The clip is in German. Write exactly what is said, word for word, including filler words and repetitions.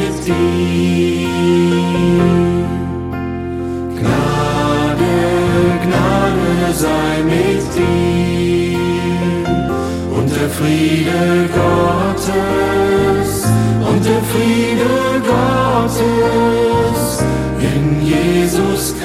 mit dir. Gnade, Gnade sei mit dir. Und der Friede Gottes, und der Friede Gottes in Jesus Christus.